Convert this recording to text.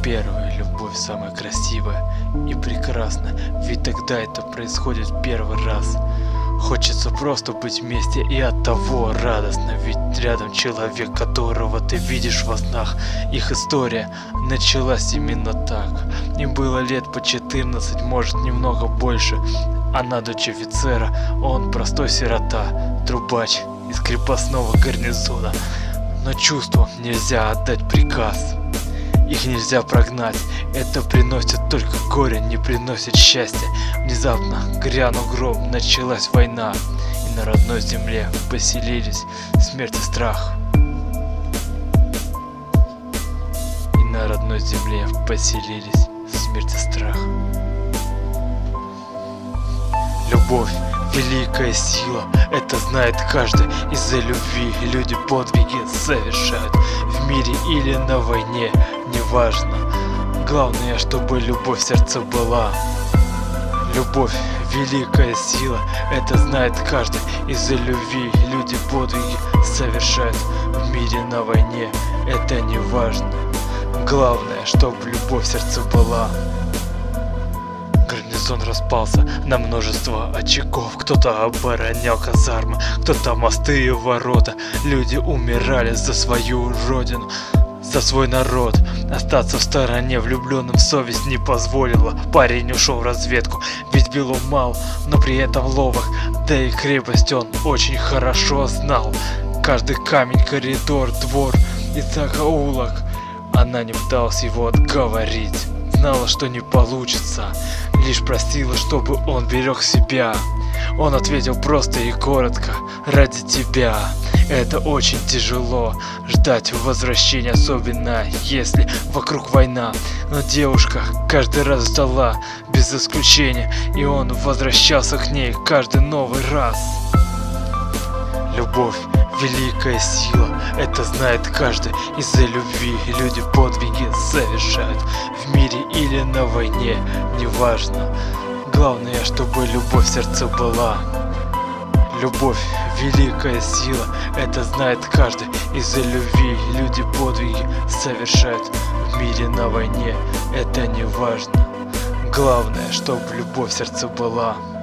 Первая любовь самая красивая и прекрасная, ведь тогда это происходит первый раз. Хочется просто быть вместе, и от того радостно, ведь рядом человек, которого ты видишь во снах. Их история началась именно так. Им было лет по 14, может немного больше. Она дочь офицера, он простой сирота, трубач из крепостного гарнизона. Но чувствам нельзя отдать приказ, их нельзя прогнать, это приносит только горе, не приносит счастья. Внезапно грянул гром, началась война, и на родной земле поселились смерть и страх. И на родной земле поселились смерть и страх. Любовь — великая сила, это знает каждый. Из-за любви люди подвиги совершают в мире или на войне, неважно. Главное, чтобы любовь в сердце была. Любовь — великая сила, это знает каждый. Из-за любви люди подвиги совершают в мире, на войне, это неважно. Главное, чтобы любовь в сердце была. Гарнизон распался на множество очагов. Кто-то оборонял казармы, кто-то мосты и ворота. Люди умирали за свою родину, за свой народ. Остаться в стороне влюбленным совесть не позволила. Парень ушел в разведку, ведь бил он мал, но при этом ловок. Да и крепость он очень хорошо знал. Каждый камень, коридор, двор и закоулок. Она не пыталась его отговорить, знала, что не получится, лишь просила, чтобы он берег себя. Он ответил просто и коротко: ради тебя. Это очень тяжело ждать возвращения, особенно если вокруг война. Но девушка каждый раз ждала, без исключения, и он возвращался к ней каждый новый раз. Любовь — великая сила, это знает каждый. Из-за любви люди подвиги совершают в мире или на войне, неважно. Главное, чтобы любовь в сердце была. Любовь — великая сила, это знает каждый. Из-за любви люди подвиги совершают в мире, на войне, это неважно. Главное, чтобы любовь в сердце была.